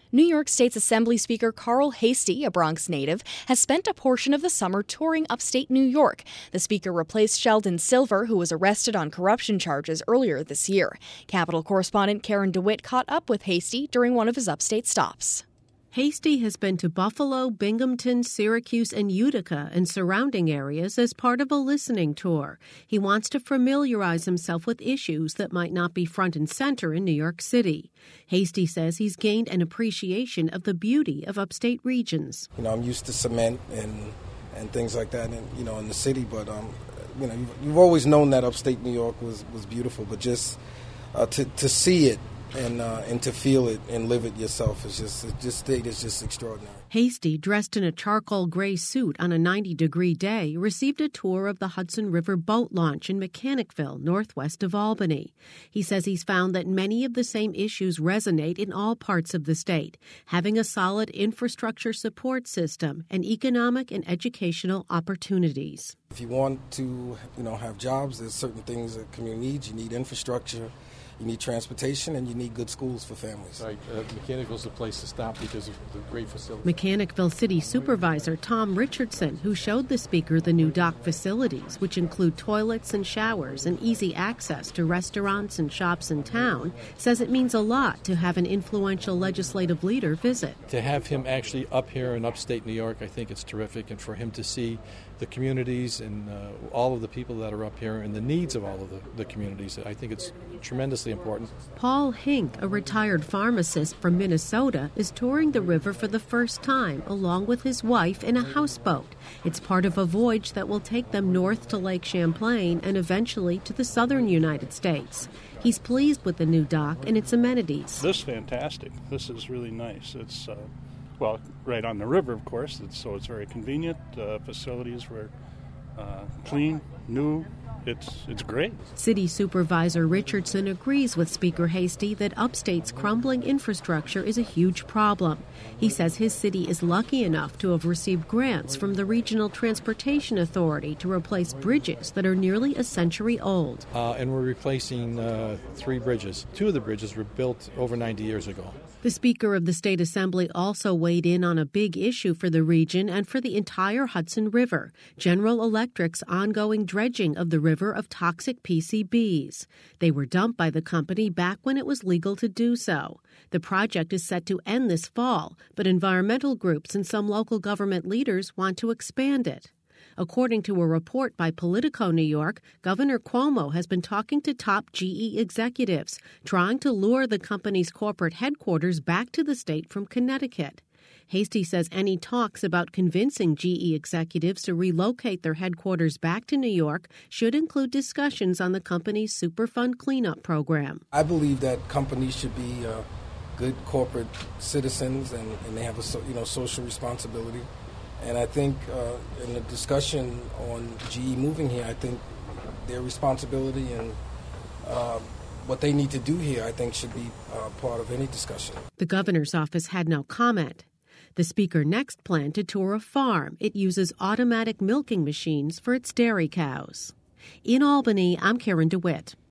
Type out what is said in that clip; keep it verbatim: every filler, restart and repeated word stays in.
New York State's Assembly Speaker Carl Heastie, a Bronx native, has spent a portion of the summer touring upstate New York. The speaker replaced Sheldon Silver, who was arrested on corruption charges earlier this year. Capitol correspondent Karen DeWitt caught up with Heastie during one of his upstate stops. Heastie has been to Buffalo, Binghamton, Syracuse, and Utica and surrounding areas as part of a listening tour. He wants to familiarize himself with issues that might not be front and center in New York City. Heastie says he's gained an appreciation of the beauty of upstate regions. You know, I'm used to cement and and things like that, and you know, in the city. But um, you know, you've, you've always known that upstate New York was, was beautiful, but just uh, to to see it. And uh, and to feel it and live it yourself is just, it just state is just extraordinary. Heastie, dressed in a charcoal gray suit on a ninety-degree day, received a tour of the Hudson River boat launch in Mechanicville, northwest of Albany. He says he's found that many of the same issues resonate in all parts of the state, having a solid infrastructure support system and economic and educational opportunities. If you want to, you know, have jobs, there's certain things that community needs. You need infrastructure. You need transportation, and you need good schools for families. Right. Uh, Mechanicville's the place to stop because of the great facilities. Mechanicville City Supervisor Tom Richardson, who showed the speaker the new dock facilities, which include toilets and showers and easy access to restaurants and shops in town, says it means a lot to have an influential legislative leader visit. To have him actually up here in upstate New York, I think it's terrific, and for him to see the communities and uh, all of the people that are up here and the needs of all of the, the communities, I think it's tremendously important. Paul Hink, a retired pharmacist from Minnesota, is touring the river for the first time along with his wife in a houseboat. It's part of a voyage that will take them north to Lake Champlain and eventually to the southern United States. He's pleased with the new dock and its amenities. This is fantastic. This is really nice. It's uh, well, right on the river, of course, it's, so it's very convenient. Uh, facilities were uh, clean, new. It's it's great. City Supervisor Richardson agrees with Speaker Heastie that upstate's crumbling infrastructure is a huge problem. He says his city is lucky enough to have received grants from the Regional Transportation Authority to replace bridges that are nearly a century old. Uh, and we're replacing uh, three bridges. Two of the bridges were built over ninety years ago. The Speaker of the State Assembly also weighed in on a big issue for the region and for the entire Hudson River, General Electric's ongoing dredging of the river of toxic P C Bs. They were dumped by the company back when it was legal to do so. The project is set to end this fall, but environmental groups and some local government leaders want to expand it. According to a report by Politico New York, Governor Cuomo has been talking to top G E executives, trying to lure the company's corporate headquarters back to the state from Connecticut. Heastie says any talks about convincing G E executives to relocate their headquarters back to New York should include discussions on the company's Superfund cleanup program. I believe that companies should be uh, good corporate citizens, and, and they have a so, you know social responsibility. And I think uh, in the discussion on G E moving here, I think their responsibility and uh, what they need to do here, I think, should be uh, part of any discussion. The governor's office had no comment. The speaker next planned to tour a farm. It uses automatic milking machines for its dairy cows. In Albany, I'm Karen DeWitt.